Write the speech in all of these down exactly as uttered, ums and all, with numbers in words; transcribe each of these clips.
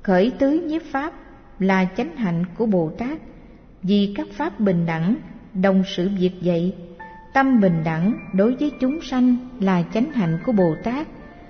Khởi tứ nhiếp pháp là chánh hạnh của Bồ Tát, vì các pháp bình đẳng đồng sự việc vậy. Tâm bình đẳng đối với chúng sanh là chánh hạnh của Bồ Tát,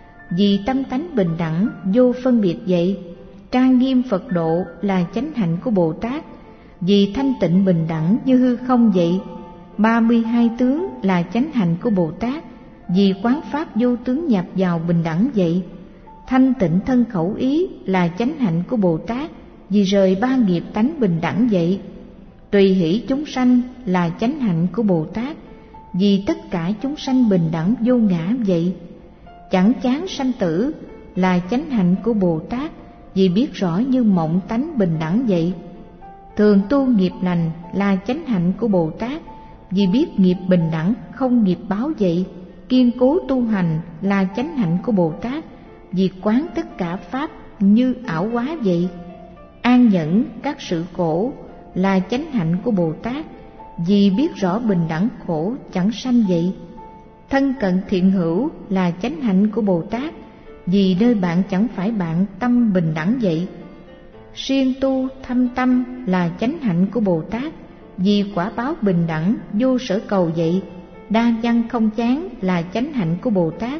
vì tâm tánh bình đẳng vô phân biệt vậy. Trang nghiêm Phật độ là chánh hạnh của Bồ Tát, vì thanh tịnh bình đẳng như hư không vậy. Ba mươi hai tướng là chánh hạnh của Bồ Tát, vì quán pháp vô tướng nhập vào bình đẳng vậy. Thanh tịnh thân khẩu ý là chánh hạnh của Bồ Tát, vì rời ba nghiệp tánh bình đẳng vậy. Tùy hỷ chúng sanh là chánh hạnh của Bồ Tát, vì tất cả chúng sanh bình đẳng vô ngã vậy. Chẳng chán sanh tử là chánh hạnh của Bồ Tát, vì biết rõ như mộng tánh bình đẳng vậy. Thường tu nghiệp lành là chánh hạnh của Bồ Tát, vì biết nghiệp bình đẳng không nghiệp báo vậy. Kiên cố tu hành là chánh hạnh của Bồ Tát, vì quán tất cả pháp như ảo hóa vậy. An nhẫn các sự khổ là chánh hạnh của Bồ Tát, vì biết rõ bình đẳng khổ chẳng sanh vậy. Thân cận thiện hữu là chánh hạnh của Bồ Tát, vì nơi bạn chẳng phải bạn tâm bình đẳng vậy. Siêng tu thâm tâm là chánh hạnh của Bồ Tát, vì quả báo bình đẳng vô sở cầu vậy. Đa văn không chán là chánh hạnh của Bồ Tát,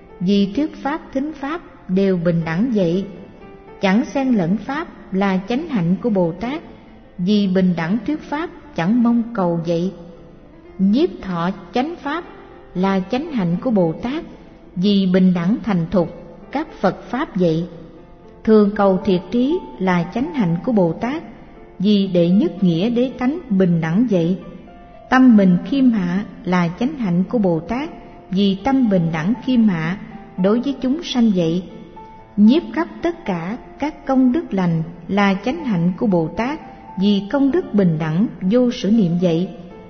vì thuyết pháp thính pháp đều bình đẳng vậy. Chẳng xen lẫn pháp là chánh hạnh của Bồ Tát, vì bình đẳng thuyết pháp chẳng mong cầu vậy. Nhiếp thọ chánh pháp là chánh hạnh của Bồ Tát, vì bình đẳng thành thục các Phật pháp vậy. Thường cầu thiệt trí là chánh hạnh của Bồ Tát, vì đệ nhất nghĩa đế tánh bình đẳng vậy. Tâm mình khiêm hạ là chánh hạnh của Bồ Tát, vì tâm bình đẳng khiêm hạ đối với chúng sanh vậy. Nhiếp khắp tất cả các công đức lành là chánh hạnh của Bồ Tát, vì công đức bình đẳng vô sở niệm vậy.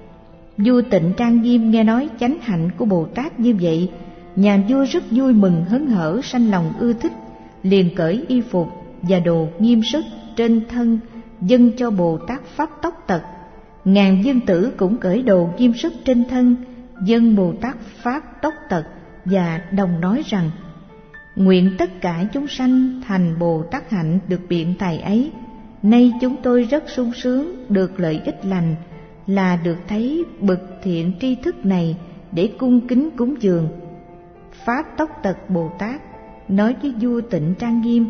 Vua Tịnh Trang Nghiêm nghe nói chánh hạnh của Bồ Tát như vậy, nhà vua rất vui mừng hớn hở, sanh lòng ưa thích, liền cởi y phục và đồ nghiêm sức trên thân dâng cho Bồ Tát pháp tóc tật. Ngàn vương tử cũng cởi đồ nghiêm sức trên thân dâng Bồ Tát pháp tóc tật, và đồng nói rằng: nguyện tất cả chúng sanh thành Bồ Tát hạnh được biện tài ấy. Nay chúng tôi rất sung sướng được lợi ích lành, là được thấy bậc thiện tri thức này để cung kính cúng dường. Pháp tóc tật Bồ Tát nói với vua Tịnh Trang Nghiêm: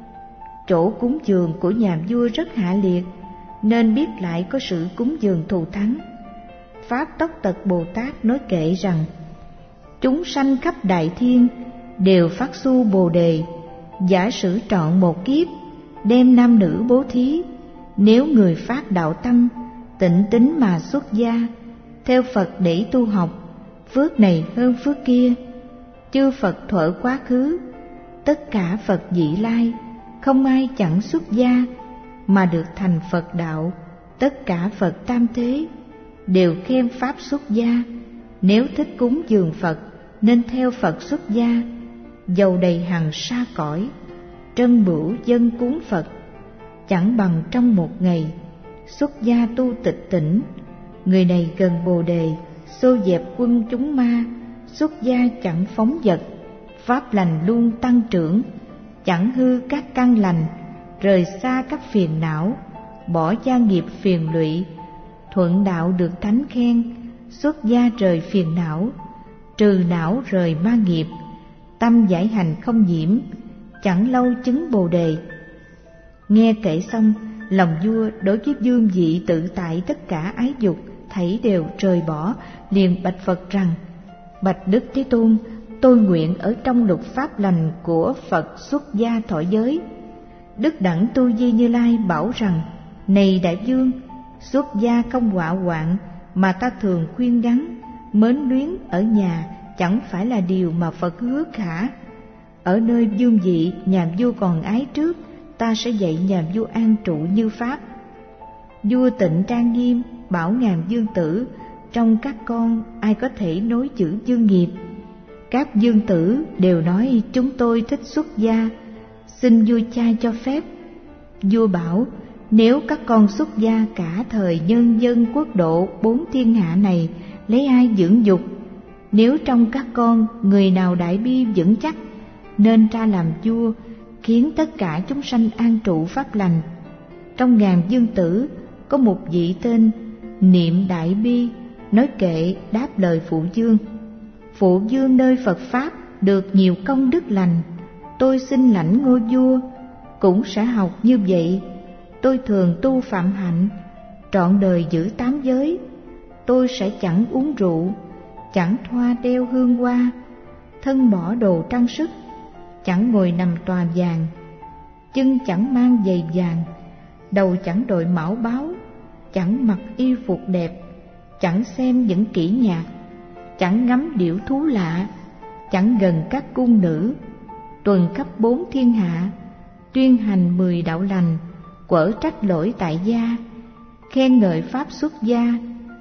chỗ cúng dường của nhà vua rất hạ liệt, nên biết lại có sự cúng dường thù thắng. Pháp tóc tật Bồ Tát nói kệ rằng: chúng sanh khắp đại thiên đều phát xu bồ đề, giả sử trọn một kiếp đem nam nữ bố thí. Nếu người phát đạo tâm tịnh tín mà xuất gia, theo Phật để tu học, phước này hơn phước kia. Chư Phật thuở quá khứ, tất cả Phật vị lai, không ai chẳng xuất gia mà được thành Phật đạo. Tất cả Phật tam thế đều khen pháp xuất gia. Nếu thích cúng dường Phật nên theo Phật xuất gia. Dầu đầy hằng sa cõi, trân bửu dân cúng Phật, chẳng bằng trong một ngày xuất gia tu tịch tỉnh. Người này gần bồ đề, xô dẹp quân chúng ma, xuất gia chẳng phóng dật, pháp lành luôn tăng trưởng, chẳng hư các căn lành, rời xa các phiền não, bỏ gia nghiệp phiền lụy, thuận đạo được thánh khen. Xuất gia rời phiền não, trừ não rời ma nghiệp, tâm giải hành không nhiễm, chẳng lâu chứng bồ đề. Nghe kể xong, lòng vua đối với vương vị tự tại tất cả ái dục thảy đều rời bỏ, liền bạch Phật rằng: bạch Đức Thế Tôn, tôi nguyện ở trong lục pháp lành của Phật xuất gia thọ giới. Đức Đẳng Tu Di Như Lai bảo rằng: này đại vương, xuất gia không quạ quạng mà ta thường khuyên gắn, mến luyến ở nhà chẳng phải là điều mà Phật hứa khả. Ở nơi vương vị nhà vua còn ái trước, ta sẽ dạy nhà vua an trụ như pháp. Vua Tịnh Trang Nghiêm bảo ngàn vương tử, trong các con ai có thể nối chữ vương nghiệp? Các vương tử đều nói: chúng tôi thích xuất gia, xin vua cha cho phép. Vua bảo: nếu các con xuất gia cả thời nhân dân quốc độ bốn thiên hạ này, lấy ai dưỡng dục? Nếu trong các con người nào đại bi vững chắc, nên ra làm vua, khiến tất cả chúng sanh an trụ pháp lành. Trong ngàn dương tử có một vị tên Niệm Đại Bi nói kệ đáp lời Phụ Dương: Phụ Dương nơi Phật Pháp được nhiều công đức lành, tôi xin lãnh ngôi vua, cũng sẽ học như vậy. Tôi thường tu phạm hạnh, trọn đời giữ tám giới. Tôi sẽ chẳng uống rượu, chẳng thoa đeo hương hoa, thân bỏ đồ trang sức, chẳng ngồi nằm tòa vàng, chân chẳng mang giày vàng, đầu chẳng đội mão báo, chẳng mặc y phục đẹp, chẳng xem những kỹ nhạc, chẳng ngắm điểu thú lạ, chẳng gần các cung nữ, tuần khắp bốn thiên hạ, tuyên hành mười đạo lành, quở trách lỗi tại gia, khen ngợi pháp xuất gia,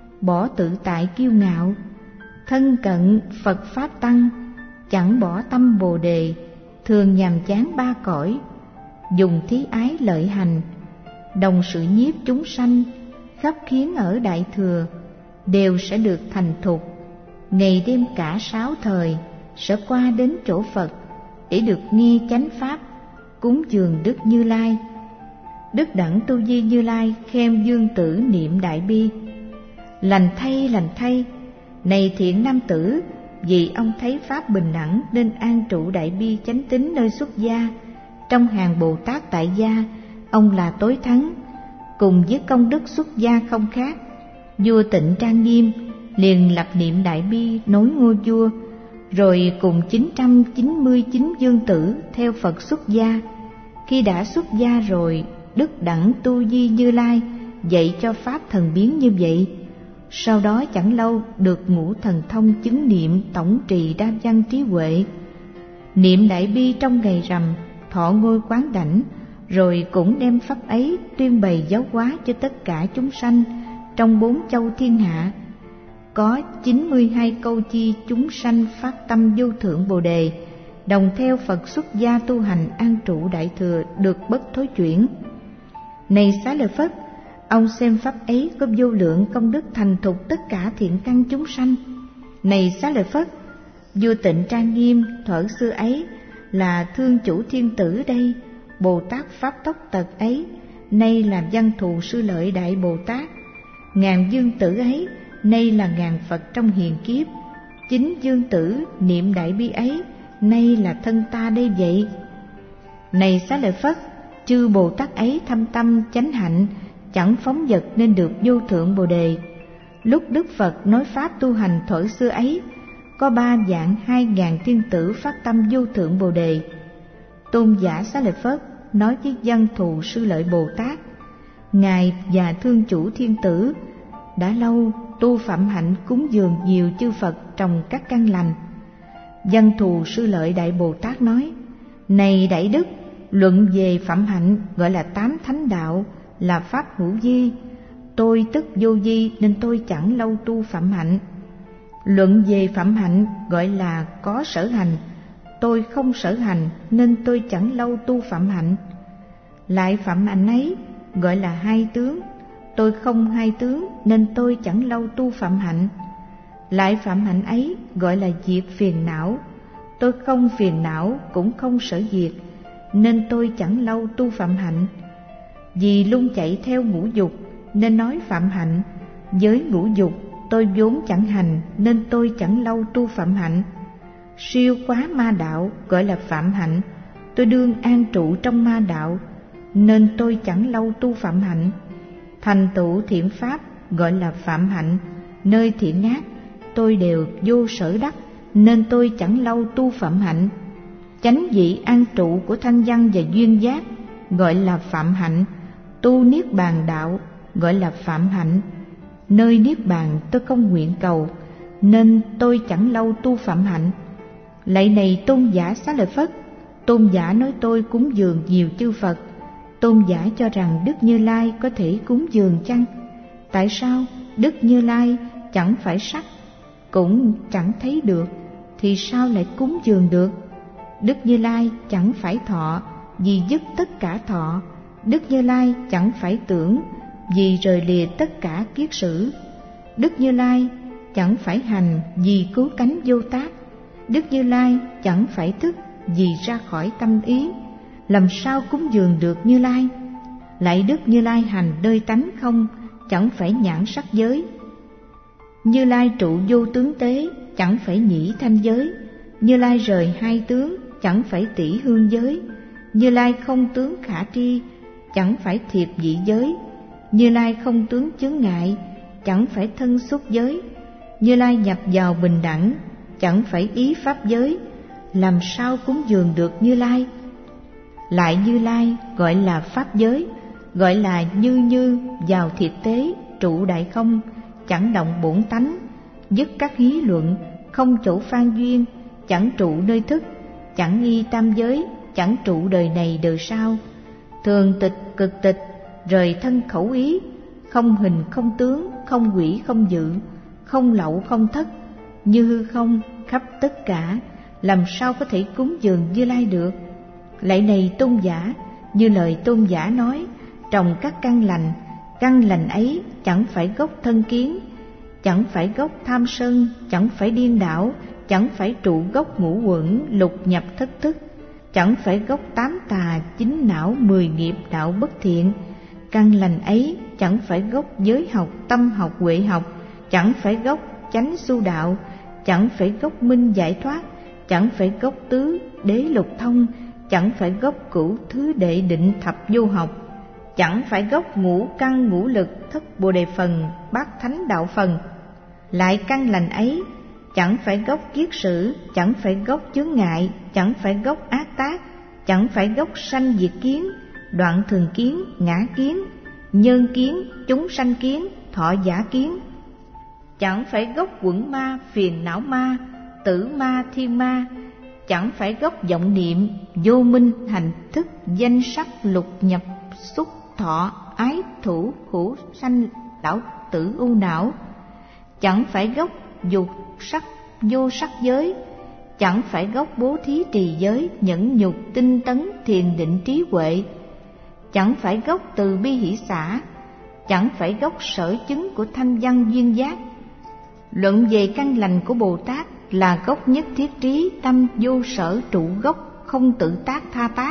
bỏ tự tại kiêu ngạo, thân cận Phật Pháp Tăng, chẳng bỏ tâm Bồ Đề, thường nhàm chán ba cõi, dùng thí ái lợi hành, đồng sự nhiếp chúng sanh, khắp khiến ở Đại Thừa đều sẽ được thành thục. Ngày đêm cả sáu thời sẽ qua đến chỗ Phật để được nghe chánh pháp, cúng dường Đức Như Lai. Đức Đẳng Tu Di Như Lai khen Dương Tử Niệm Đại Bi: Lành thay, lành thay, này thiện nam tử, vì ông thấy pháp bình đẳng nên an trụ đại bi chánh tín nơi xuất gia. Trong hàng Bồ Tát tại gia, ông là tối thắng, cùng với công đức xuất gia không khác. Vua Tịnh Trang Nghiêm liền lập niệm đại bi nối ngôi vua, rồi cùng chín trăm chín mươi chín dương tử theo Phật xuất gia. Khi đã xuất gia rồi, Đức Đẳng Tu Di Như Lai dạy cho pháp thần biến như vậy. Sau đó chẳng lâu được ngũ thần thông chứng niệm tổng trì đa văn trí huệ. Niệm đại bi trong ngày rằm, thọ ngôi quán đảnh, rồi cũng đem pháp ấy tuyên bày giáo hóa cho tất cả chúng sanh trong bốn châu thiên hạ. Có chín mươi hai câu chi chúng sanh phát tâm vô thượng Bồ Đề, đồng theo Phật xuất gia tu hành an trụ Đại Thừa được bất thối chuyển. Này Xá Lợi Phất, ông xem pháp ấy có vô lượng công đức thành thục tất cả thiện căn chúng sanh. Này Xá Lợi Phất, vua Tịnh Trang Nghiêm thuở xưa ấy là thương chủ thiên tử đây, Bồ Tát Pháp Tốc Tật ấy nay là Văn Thù Sư Lợi Đại Bồ Tát. Ngàn dương tử ấy nay là ngàn Phật trong hiền kiếp. Chính dương tử niệm đại bi ấy nay là thân ta đây vậy. Này Xá Lợi Phất, chư Bồ Tát ấy thâm tâm chánh hạnh, chẳng phóng dật nên được vô thượng Bồ Đề. Lúc Đức Phật nói pháp tu hành thuở xưa ấy, có ba vạn hai ngàn thiên tử phát tâm vô thượng Bồ Đề. Tôn giả Xá Lợi Phất nói với Văn Thù Sư Lợi Bồ Tát: Ngài và thương chủ thiên tử đã lâu tu phạm hạnh cúng dường nhiều chư Phật trồng các căn lành. Văn Thù Sư Lợi Đại Bồ Tát nói: Này Đại Đức, luận về phạm hạnh gọi là tám thánh đạo, là pháp hữu vi. Tôi tức vô vi nên tôi chẳng lâu tu phạm hạnh. Luận về phạm hạnh gọi là có sở hành, tôi không sở hành nên tôi chẳng lâu tu phạm hạnh. Lại phạm hạnh ấy gọi là hai tướng, tôi không hai tướng nên tôi chẳng lâu tu phạm hạnh. Lại phạm hạnh ấy gọi là diệt phiền não, tôi không phiền não cũng không sở diệt nên tôi chẳng lâu tu phạm hạnh. Vì luôn chạy theo ngũ dục nên nói phạm hạnh, với ngũ dục tôi vốn chẳng hành nên tôi chẳng lâu tu phạm hạnh. Siêu quá ma đạo gọi là phạm hạnh, tôi đương an trụ trong ma đạo nên tôi chẳng lâu tu phạm hạnh. Thành tựu thiện pháp gọi là phạm hạnh, nơi thiện ác tôi đều vô sở đắc nên tôi chẳng lâu tu phạm hạnh. Chánh vị an trụ của thanh văn và duyên giác gọi là phạm hạnh, tu niết bàn đạo gọi là phạm hạnh. Nơi niết bàn tôi không nguyện cầu nên tôi chẳng lâu tu phạm hạnh. Lạy này tôn giả Xá Lợi Phất, tôn giả nói tôi cúng dường nhiều chư Phật, tôn giả cho rằng Đức Như Lai có thể cúng dường chăng? Tại sao Đức Như Lai chẳng phải sắc, cũng chẳng thấy được, thì sao lại cúng dường được? Đức Như Lai chẳng phải thọ, vì dứt tất cả thọ. Đức Như Lai chẳng phải tưởng, vì rời lìa tất cả kiết sử. Đức Như Lai chẳng phải hành, vì cứu cánh vô tác. Đức Như Lai chẳng phải thức, vì ra khỏi tâm ý. làm sao cúng dường được Như Lai? Lại Đức Như Lai hành nơi tánh không, chẳng phải nhãn sắc giới. Như Lai trụ vô tướng tế, chẳng phải nhĩ thanh giới. Như Lai rời hai tướng, chẳng phải tỷ hương giới. Như Lai không tướng khả tri, chẳng phải thiệp dị giới. Như Lai không tướng chướng ngại, chẳng phải thân xúc giới. Như Lai nhập vào bình đẳng, chẳng phải ý pháp giới. Làm sao cúng dường được Như Lai? Lại Như Lai gọi là pháp giới, gọi là như như vào thiệt tế, trụ đại không, chẳng động bổn tánh, dứt các hí luận, không chỗ phan duyên, chẳng trụ nơi thức, chẳng nghi tam giới, chẳng trụ đời này đời sau. Thường tịch cực tịch, rời thân khẩu ý, không hình không tướng, không quỷ không dự, không lậu không thất, như hư không khắp tất cả. Làm sao có thể cúng dường Như Lai được? Lại này tôn giả, như lời tôn giả nói, trồng các căn lành, căn lành ấy chẳng phải gốc thân kiến, chẳng phải gốc tham sân, chẳng phải điên đảo, chẳng phải trụ gốc ngũ uẩn lục nhập thất thức, chẳng phải gốc tám tà chín não mười nghiệp đạo bất thiện. Căn lành ấy chẳng phải gốc giới học, tâm học, huệ học, chẳng phải gốc chánh su đạo, chẳng phải gốc minh giải thoát, chẳng phải gốc tứ đế lục thông, chẳng phải gốc cửu thứ đệ định thập vô học, chẳng phải gốc ngũ căn ngũ lực thất bồ đề phần bát thánh đạo phần. Lại căn lành ấy chẳng phải gốc kiết sử, chẳng phải gốc chướng ngại, chẳng phải gốc ác tác, chẳng phải gốc sanh diệt kiến, đoạn thường kiến, ngã kiến, nhân kiến, chúng sanh kiến, thọ giả kiến, chẳng phải gốc quẩn ma, phiền não ma, tử ma, thiên ma, chẳng phải gốc vọng niệm, vô minh, hành thức, danh sắc, lục nhập, xúc, thọ, ái, thủ, hữu, sanh, lão tử, u não, chẳng phải gốc dục, sắc, vô sắc giới, chẳng phải gốc bố thí trì giới, nhẫn nhục, tinh tấn, thiền định trí huệ, chẳng phải gốc từ bi hỷ xả, chẳng phải gốc sở chứng của thanh văn duyên giác. Luận về căn lành của Bồ Tát là gốc nhất thiết trí, tâm vô sở trụ gốc, không tự tác tha tác,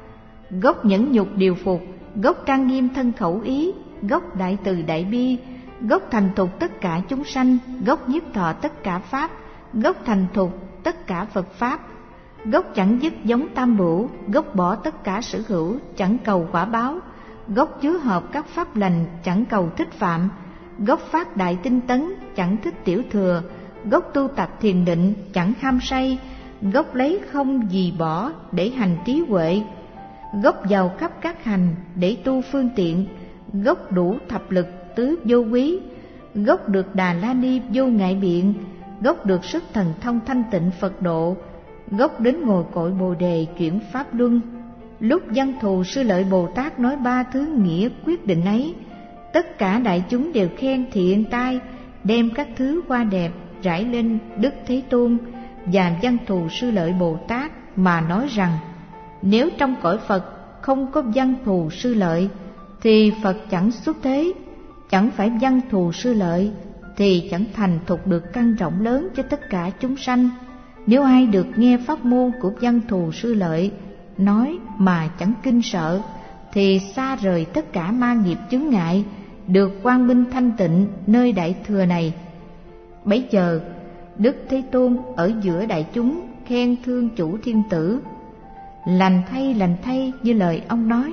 gốc nhẫn nhục điều phục, gốc trang nghiêm thân khẩu ý, gốc đại từ đại bi, gốc thành thục tất cả chúng sanh, gốc nhiếp thọ tất cả pháp, gốc thành thục tất cả Phật pháp, gốc chẳng dứt giống tam bửu, gốc bỏ tất cả sở hữu, chẳng cầu quả báo, gốc chứa hợp các pháp lành, chẳng cầu thích phạm, gốc phát đại tinh tấn, chẳng thích tiểu thừa, gốc tu tập thiền định, chẳng ham say, gốc lấy không gì bỏ để hành trí huệ, gốc giàu khắp các hành để tu phương tiện, gốc đủ thập lực tứ vô quý, gốc được Đà La Ni vô ngại biện, gốc được sức thần thông thanh tịnh Phật độ, gốc đến ngồi cội Bồ Đề chuyển pháp luân. Lúc Văn Thù Sư Lợi Bồ Tát nói ba thứ nghĩa quyết định ấy, tất cả đại chúng đều khen thiện tai, đem các thứ hoa đẹp rải lên Đức Thế Tôn và Văn Thù Sư Lợi Bồ Tát mà nói rằng: nếu trong cõi Phật không có Văn Thù Sư Lợi thì Phật chẳng xuất thế, chẳng phải Văn Thù Sư Lợi thì chẳng thành thục được căn rộng lớn cho tất cả chúng sanh. Nếu ai được nghe pháp môn của Văn Thù Sư Lợi nói mà chẳng kinh sợ thì xa rời tất cả ma nghiệp chướng ngại, được quang minh thanh tịnh nơi đại thừa này. Bấy giờ Đức Thế Tôn ở giữa đại chúng khen thương chủ thiên tử: lành thay, lành thay, như lời ông nói.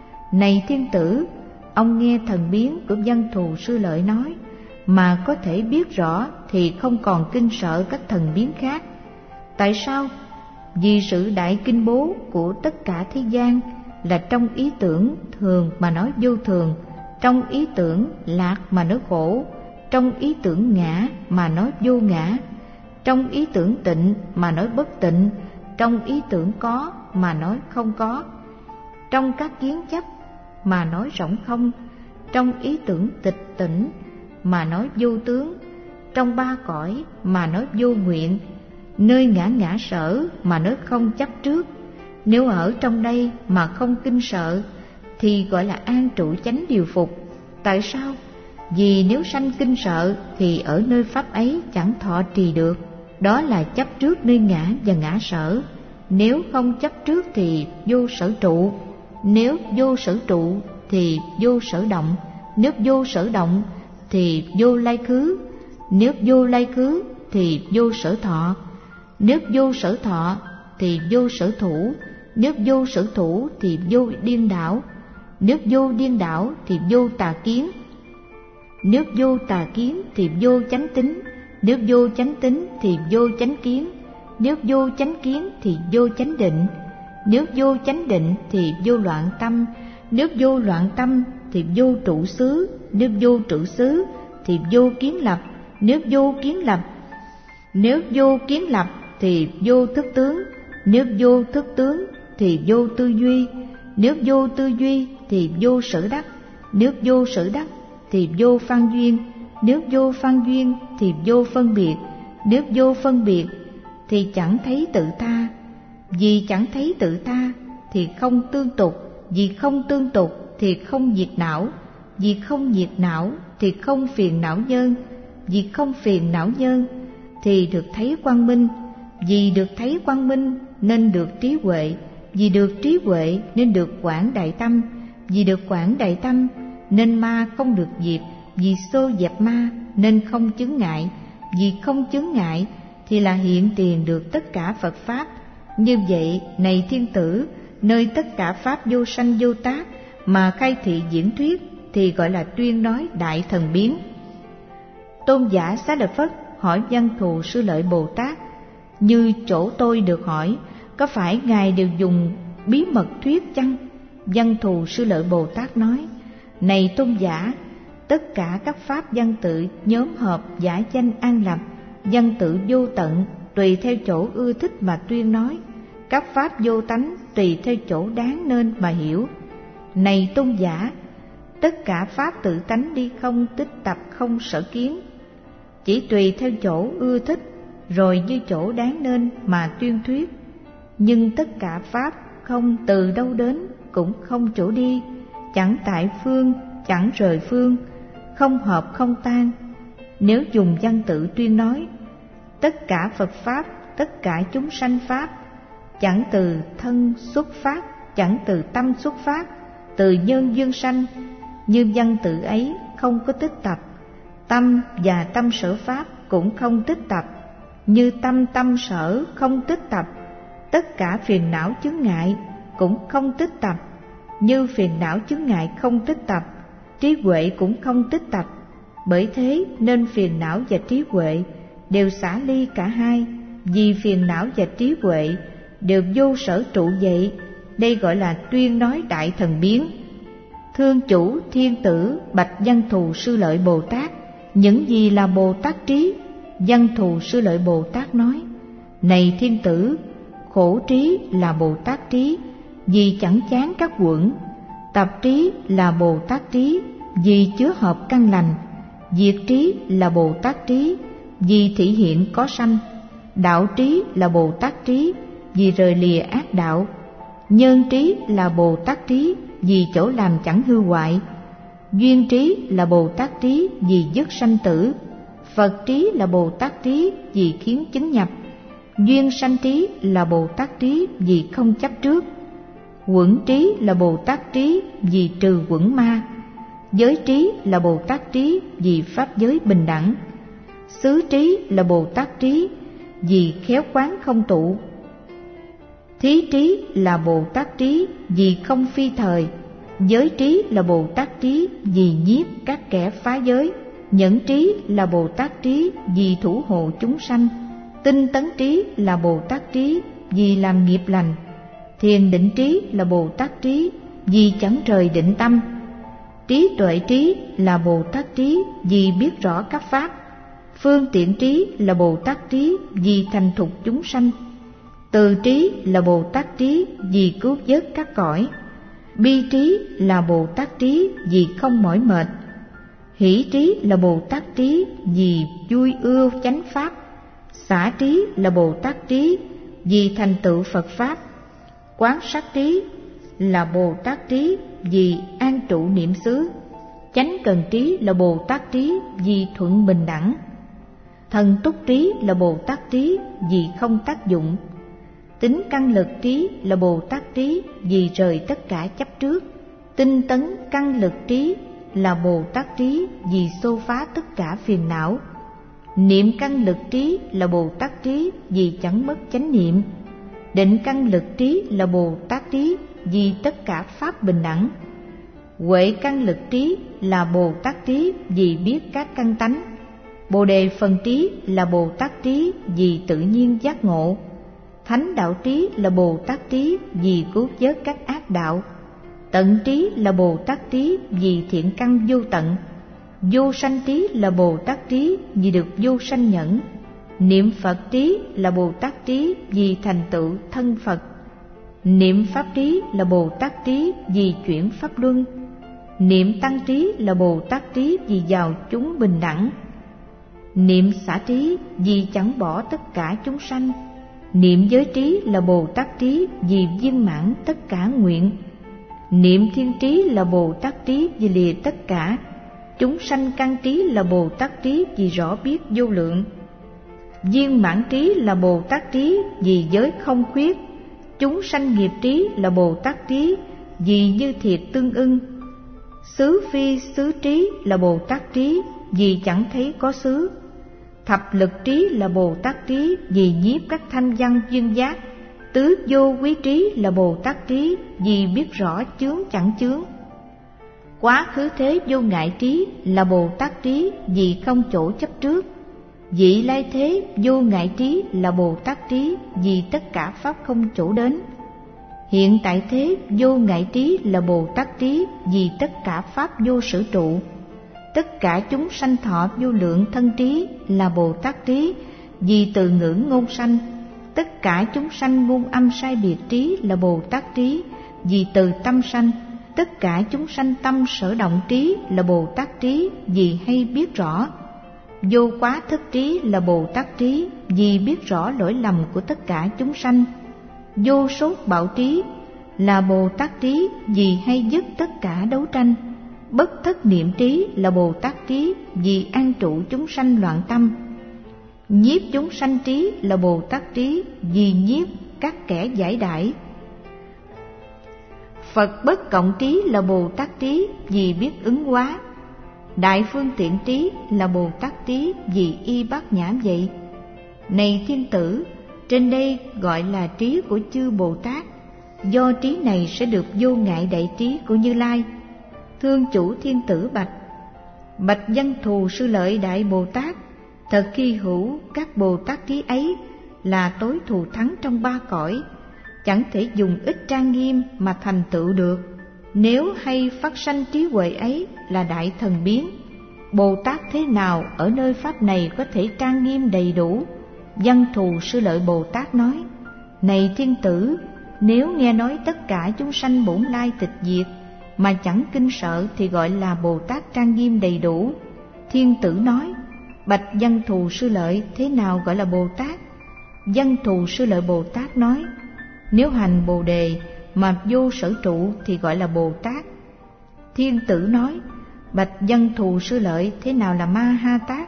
Này thiên tử, ông nghe thần biến của Văn Thù Sư Lợi nói mà có thể biết rõ thì không còn kinh sợ các thần biến khác. Tại sao? Vì sự đại kinh bố của tất cả thế gian là trong ý tưởng thường mà nói vô thường, trong ý tưởng lạc mà nói khổ, trong ý tưởng ngã mà nói vô ngã, trong ý tưởng tịnh mà nói bất tịnh, trong ý tưởng có mà nói không có, trong các kiến chấp mà nói rỗng không, trong ý tưởng tịch tỉnh mà nói vô tướng, trong ba cõi mà nói vô nguyện, nơi ngã ngã sở mà nói không chấp trước. Nếu ở trong đây mà không kinh sợ thì gọi là an trụ chánh điều phục. Tại sao? Vì nếu sanh kinh sợ thì ở nơi pháp ấy chẳng thọ trì được, đó là chấp trước nơi ngã và ngã sở. Nếu không chấp trước thì vô sở trụ, nếu vô sở trụ thì vô sở động, nếu vô sở động thì vô lai khứ, nếu vô lai khứ thì vô sở thọ, nếu vô sở thọ thì vô sở thủ, nếu vô sở thủ thì vô điên đảo, nếu vô điên đảo thì vô tà kiến, nếu vô tà kiến thì vô chánh tín, nếu vô chánh tín thì vô chánh kiến, nếu vô chánh kiến thì vô chánh định, nếu vô chánh định thì vô loạn tâm, nếu vô loạn tâm thì vô trụ xứ, nếu vô trụ xứ thì vô kiến lập, nếu vô kiến lập nếu vô kiến lập thì vô thức tướng, nếu vô thức tướng thì vô tư duy, nếu vô tư duy thì vô sở đắc, nếu vô sở đắc thì vô phan duyên, nếu vô phan duyên thì vô phân biệt, nếu vô phân biệt thì chẳng thấy tự ta. Vì chẳng thấy tự ta thì không tương tục, vì không tương tục thì không diệt não, vì không diệt não thì không phiền não nhân, vì không phiền não nhân thì được thấy quang minh, vì được thấy quang minh nên được trí huệ, vì được trí huệ nên được quảng đại tâm, vì được quảng đại tâm nên ma không được diệt, vì xô dẹp ma nên không chướng ngại, vì không chướng ngại thì là hiện tiền được tất cả Phật Pháp. Như vậy, này thiên tử, nơi tất cả Pháp vô sanh vô tác mà khai thị diễn thuyết thì gọi là tuyên nói đại thần biến. Tôn giả Xá Lợi Phất hỏi Văn Thù Sư Lợi Bồ Tát: như chỗ tôi được hỏi, có phải Ngài đều dùng bí mật thuyết chăng? Văn Thù Sư Lợi Bồ Tát nói: này tôn giả, tất cả các pháp văn tự nhóm hợp giả danh an lập, văn tự vô tận, tùy theo chỗ ưa thích mà tuyên nói, các pháp vô tánh tùy theo chỗ đáng nên mà hiểu. Này tôn giả, tất cả pháp tự tánh đi không tích tập không sở kiến, chỉ tùy theo chỗ ưa thích rồi như chỗ đáng nên mà tuyên thuyết. Nhưng tất cả pháp không từ đâu đến, cũng không chỗ đi, chẳng tại phương, chẳng rời phương, không hợp không tan. Nếu dùng văn tự tuyên nói, tất cả Phật Pháp, tất cả chúng sanh Pháp, chẳng từ thân xuất phát, chẳng từ tâm xuất phát, từ nhân duyên sanh, như văn tự ấy không có tích tập, tâm và tâm sở Pháp cũng không tích tập, như tâm tâm sở không tích tập, tất cả phiền não chướng ngại cũng không tích tập, như phiền não chướng ngại không tích tập, trí huệ cũng không tích tập. Bởi thế nên phiền não và trí huệ đều xả ly cả hai, vì phiền não và trí huệ đều vô sở trụ vậy. Đây gọi là tuyên nói đại thần biến. Thương chủ thiên tử bạch Văn Thù Sư Lợi Bồ Tát: những gì là Bồ Tát trí? Văn Thù Sư Lợi Bồ Tát nói: này thiên tử, khổ trí là Bồ Tát trí, vì chẳng chán các quẩn. Tập trí là Bồ Tát trí, vì chứa hợp căn lành. Diệt trí là Bồ Tát trí, vì thị hiện có sanh. Đạo trí là Bồ Tát trí, vì rời lìa ác đạo. Nhân trí là Bồ Tát trí, vì chỗ làm chẳng hư hoại. Duyên trí là Bồ Tát trí, vì dứt sanh tử. Phật trí là Bồ Tát trí, vì khiến chứng nhập. Duyên sanh trí là Bồ Tát trí, vì không chấp trước. Quẩn trí là Bồ Tát trí, vì trừ quẩn ma. Giới trí là Bồ Tát trí, vì pháp giới bình đẳng. Xứ trí là Bồ Tát trí, vì khéo quán không tụ. Thí trí là Bồ Tát trí, vì không phi thời. Giới trí là Bồ Tát trí, vì nhiếp các kẻ phá giới. Nhẫn trí là Bồ Tát trí, vì thủ hộ chúng sanh. Tinh tấn trí là Bồ Tát trí, vì làm nghiệp lành. Thiền định trí là Bồ Tát trí, vì chẳng rời định tâm. Trí tuệ trí là Bồ Tát trí, vì biết rõ các pháp. Phương tiện trí là Bồ Tát trí, vì thành thục chúng sanh. Từ trí là Bồ Tát trí, vì cứu vớt các cõi. Bi trí là Bồ Tát trí, vì không mỏi mệt. Hỷ trí là Bồ Tát trí, vì vui ưa chánh pháp. Xả trí là Bồ Tát trí, vì thành tựu Phật pháp. Quán sát trí là Bồ Tát trí, vì an trụ niệm xứ. Chánh cần trí là Bồ Tát trí, vì thuận bình đẳng. Thần túc trí là Bồ Tát trí, vì không tác dụng. Tính căn lực trí là Bồ Tát trí vì rời tất cả chấp trước. Tinh tấn căn lực trí là Bồ Tát trí vì xô phá tất cả phiền não. Niệm căn lực trí là Bồ Tát trí vì chẳng mất chánh niệm. Định căn lực trí là Bồ Tát trí vì tất cả pháp bình đẳng. Huệ căn lực trí là Bồ Tát trí vì biết các căn tánh. Bồ đề phần trí là Bồ Tát trí vì tự nhiên giác ngộ. Thánh đạo trí là Bồ Tát trí vì cứu vớt các ác đạo. Tận trí là Bồ Tát trí vì thiện căn vô tận. Vô sanh trí là Bồ Tát trí vì được vô sanh nhẫn. Niệm Phật trí là Bồ Tát trí vì thành tựu thân Phật. Niệm Pháp trí là Bồ Tát trí vì chuyển pháp luân. Niệm Tăng trí là Bồ Tát trí vì vào chúng bình đẳng. Niệm Xả trí vì chẳng bỏ tất cả chúng sanh. Niệm Giới trí là Bồ Tát trí vì viên mãn tất cả nguyện. Niệm Thiên trí là Bồ Tát trí vì lìa tất cả. Chúng sanh căn trí là Bồ Tát trí vì rõ biết vô lượng. Viên mãn trí là Bồ Tát trí vì giới không khuyết. Chúng sanh nghiệp trí là Bồ Tát trí vì như thiệt tương ưng. Xứ phi xứ trí là Bồ Tát trí vì chẳng thấy có xứ. Thập lực trí là Bồ Tát trí vì nhiếp các thanh văn duyên giác. Tứ vô quý trí là Bồ Tát trí vì biết rõ chướng chẳng chướng. Quá khứ thế vô ngại trí là Bồ Tát trí vì không chỗ chấp trước. Vị lai thế vô ngại trí là Bồ Tát trí vì tất cả pháp không chỗ đến. Hiện tại thế vô ngại trí là Bồ Tát trí vì tất cả pháp vô sở trụ. Tất cả chúng sanh thọ vô lượng thân trí là Bồ Tát trí vì từ ngữ ngôn sanh. Tất cả chúng sanh ngôn âm sai biệt trí là Bồ Tát trí vì từ tâm sanh. Tất cả chúng sanh tâm sở động trí là Bồ Tát trí vì hay biết rõ. Vô quá thức trí là Bồ Tát trí vì biết rõ lỗi lầm của tất cả chúng sanh. Vô sốt bạo trí là Bồ Tát trí vì hay dứt tất cả đấu tranh. Bất thất niệm trí là Bồ Tát trí vì an trụ chúng sanh loạn tâm. Nhiếp chúng sanh trí là Bồ Tát trí vì nhiếp các kẻ giải đãi. Phật bất cộng trí là Bồ Tát trí vì biết ứng hóa. Đại phương tiện trí là Bồ Tát trí vì y bát nhã vậy. Này thiên tử, trên đây gọi là trí của chư Bồ Tát. Do trí này sẽ được vô ngại đại trí của Như Lai. Thương chủ thiên tử bạch: Bạch Văn Thù Sư Lợi Đại Bồ Tát, thật khi hữu các Bồ Tát trí ấy là tối thù thắng trong ba cõi, chẳng thể dùng ít trang nghiêm mà thành tựu được. Nếu hay phát sanh trí huệ ấy là đại thần biến, Bồ Tát thế nào ở nơi pháp này có thể trang nghiêm đầy đủ? Văn Thù Sư Lợi Bồ Tát nói: Này thiên tử, nếu nghe nói tất cả chúng sanh bổn lai tịch diệt mà chẳng kinh sợ thì gọi là Bồ Tát trang nghiêm đầy đủ. Thiên tử nói: Bạch Văn Thù Sư Lợi, thế nào gọi là Bồ Tát? Văn Thù Sư Lợi Bồ Tát nói: Nếu hành Bồ đề mà vô sở trụ thì gọi là Bồ Tát. Thiên tử nói: Bạch Văn Thù Sư Lợi, thế nào là Ma Ha Tát?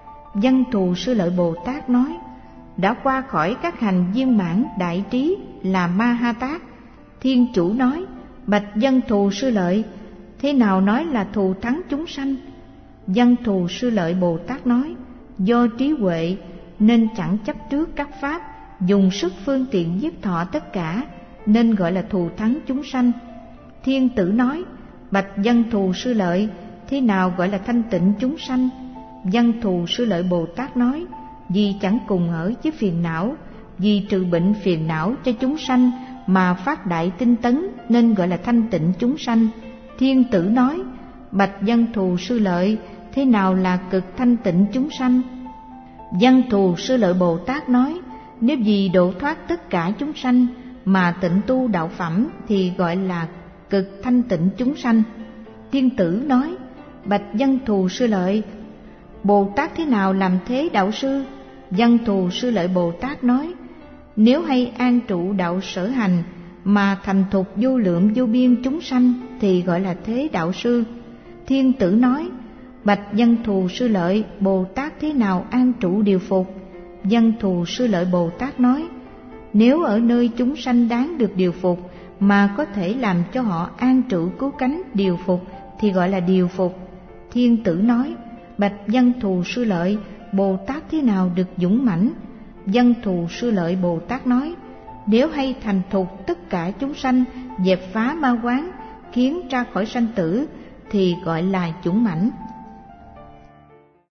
Văn Thù Sư Lợi Bồ Tát nói: Đã qua khỏi các hành viên mãn đại trí là Ma Ha Tát. Thiên chủ nói: Bạch Văn Thù Sư Lợi, thế nào nói là thù thắng chúng sanh? Văn Thù Sư Lợi Bồ Tát nói: Do trí huệ nên chẳng chấp trước các pháp, dùng sức phương tiện giết thọ tất cả, nên gọi là thù thắng chúng sanh. Thiên tử nói: Bạch Văn Thù Sư Lợi, thế nào gọi là thanh tịnh chúng sanh? Văn Thù Sư Lợi Bồ Tát nói: Vì chẳng cùng ở với phiền não, vì trừ bệnh phiền não cho chúng sanh mà phát đại tinh tấn, nên gọi là thanh tịnh chúng sanh. Thiên tử nói: Bạch Văn Thù Sư Lợi, thế nào là cực thanh tịnh chúng sanh? Văn Thù Sư Lợi Bồ Tát nói: Nếu vì độ thoát tất cả chúng sanh mà tịnh tu đạo phẩm thì gọi là cực thanh tịnh chúng sanh. Thiên tử nói: Bạch Văn Thù Sư Lợi, Bồ Tát thế nào làm thế đạo sư? Văn Thù Sư Lợi Bồ Tát nói: Nếu hay an trụ đạo sở hành mà thành thục vô lượng vô biên chúng sanh thì gọi là thế đạo sư. Thiên tử nói: Bạch Văn Thù Sư Lợi, Bồ Tát thế nào an trụ điều phục? Văn Thù Sư Lợi Bồ Tát nói: Nếu ở nơi chúng sanh đáng được điều phục mà có thể làm cho họ an trụ cứu cánh điều phục thì gọi là điều phục. Thiên tử nói: bạch Văn Thù Sư Lợi, Bồ Tát thế nào được dũng mãnh? Văn Thù Sư Lợi Bồ Tát nói: nếu hay thành thục tất cả chúng sanh, dẹp phá ma quán, khiến ra khỏi sanh tử thì gọi là dũng mãnh.